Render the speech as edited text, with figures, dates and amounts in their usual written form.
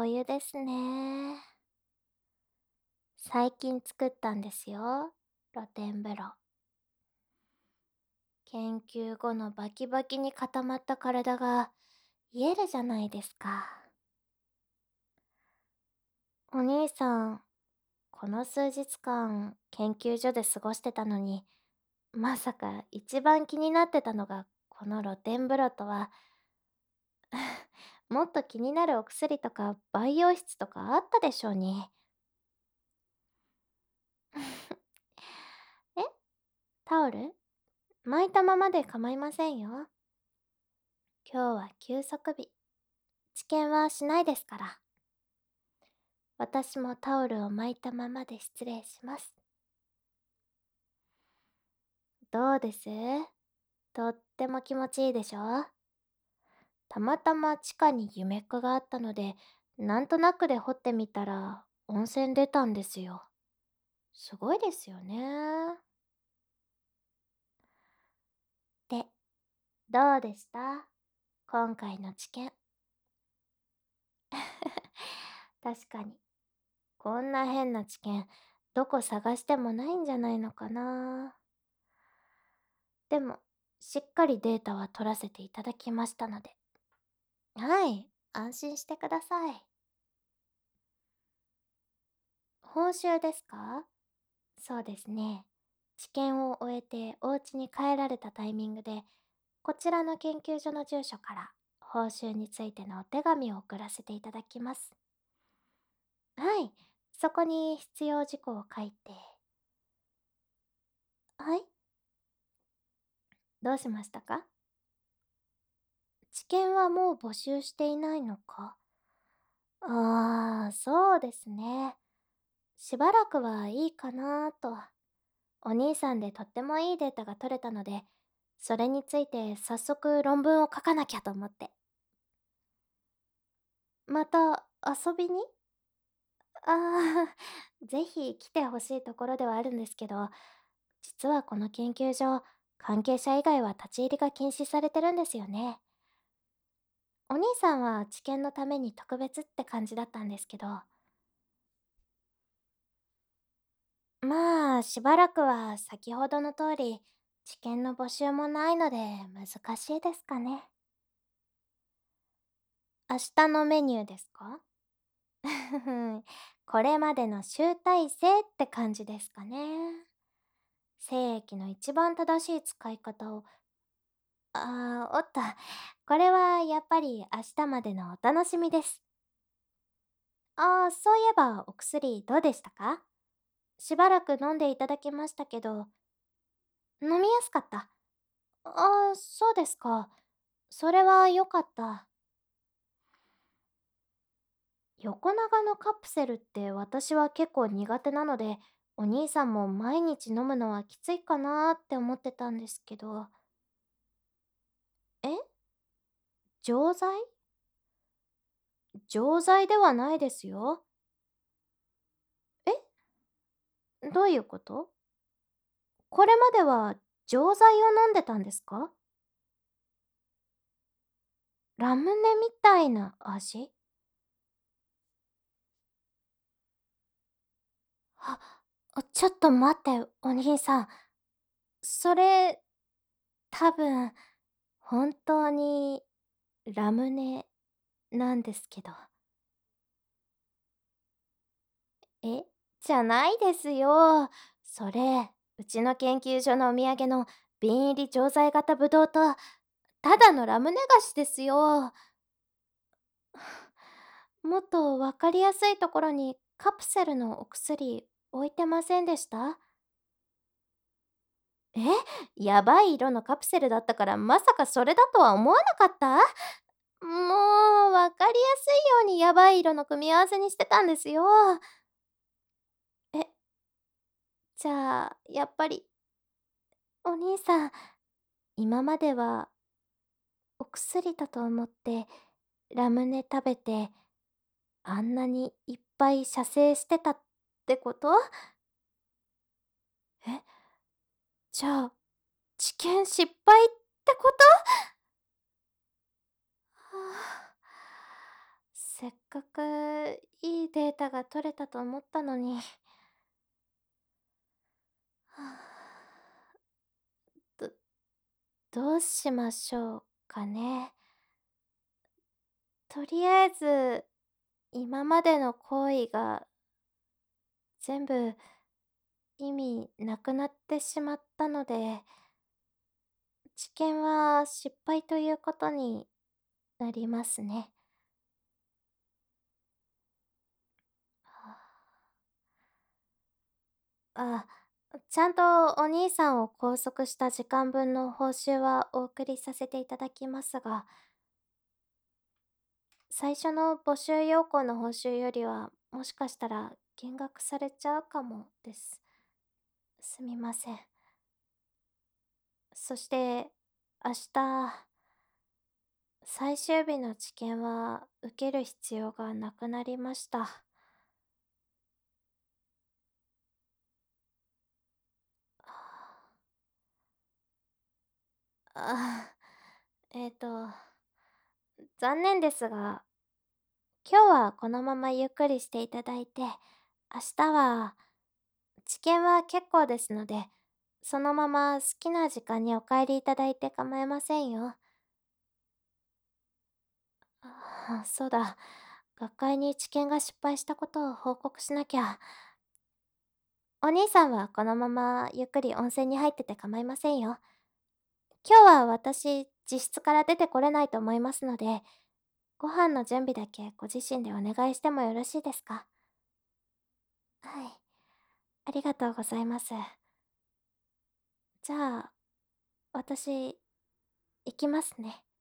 お湯ですね。最近作ったんですよ。露天風呂。研究後のバキバキに固まった体が癒えるじゃないですか。お兄さん、この数日間研究所で過ごしてたのに、まさか一番気になってたのがこの露天風呂とは、もっと気になるお薬とか培養室とかあったでしょうに。え、タオル巻いたままで構いませんよ。今日は休息日。治験はしないですから。私もタオルを巻いたままで失礼します。どうです？とっても気持ちいいでしょ？たまたま地下に夢っかがあったので、なんとなくで掘ってみたら温泉出たんですよ。すごいですよね。で、どうでした？今回の治験。確かに、こんな変な治験、どこ探してもないんじゃないのかな。でも、しっかりデータは取らせていただきましたので。はい、安心してください。報酬ですか？そうですね。治験を終えてお家に帰られたタイミングで、こちらの研究所の住所から報酬についてのお手紙を送らせていただきます。はい、そこに必要事項を書いて。はい、どうしましたか？治験はもう募集していないのか？そうですね。しばらくはいいかなと。お兄さんでとってもいいデータが取れたので、それについて早速論文を書かなきゃと思って。また遊びに？ぜひ来てほしいところではあるんですけど、実はこの研究所、関係者以外は立ち入りが禁止されてるんですよね。お兄さんは治験のために特別って感じだったんですけど、まあ、しばらくは先ほどの通り、治験の募集もないので難しいですかね。明日のメニューですか？これまでの集大成って感じですかね。精液の一番正しい使い方を、おっと、これはやっぱり明日までのお楽しみです。そういえばお薬どうでしたか？しばらく飲んでいただきましたけど、飲みやすかった。そうですか。それは良かった。横長のカプセルって私は結構苦手なので、お兄さんも毎日飲むのはきついかなーって思ってたんですけど。え？錠剤？錠剤ではないですよ。どういうこと？これまでは錠剤を飲んでたんですか？ラムネみたいな味？あ、ちょっと待って、お兄さん。それ、多分、本当にラムネなんですけど。え、じゃないですよ。それ、うちの研究所のお土産の瓶入り錠剤型ぶどうと、ただのラムネ菓子ですよ。もっとわかりやすいところにカプセルのお薬置いてませんでした？え、やばい色のカプセルだったからまさかそれだとは思わなかった？もう、わかりやすいようにやばい色の組み合わせにしてたんですよ。え、じゃあ、やっぱり、お兄さん、今まではお薬だと思ってラムネ食べて、あんなにいっぱい射精してたってこと？え、じゃあ、治験失敗ってこと？はあ、せっかくいいデータが取れたと思ったのに。はあ、どどうしましょうかね。とりあえず、今までの行為が全部意味なくなってしまったので、治験は失敗ということになりますね。あ、ちゃんとお兄さんを拘束した時間分の報酬はお送りさせていただきますが、最初の募集要項の報酬よりは、もしかしたら減額されちゃうかもです。すみません。そして、明日、最終日の治験は受ける必要がなくなりました。あ、残念ですが、今日はこのままゆっくりしていただいて、明日は、治験は結構ですので、そのまま好きな時間にお帰りいただいて構いませんよ。そうだ。学会に治験が失敗したことを報告しなきゃ。お兄さんはこのままゆっくり温泉に入ってて構いませんよ。今日は私、自室から出てこれないと思いますので、ご飯の準備だけご自身でお願いしてもよろしいですか？はい。ありがとうございます。じゃあ、私、行きますね。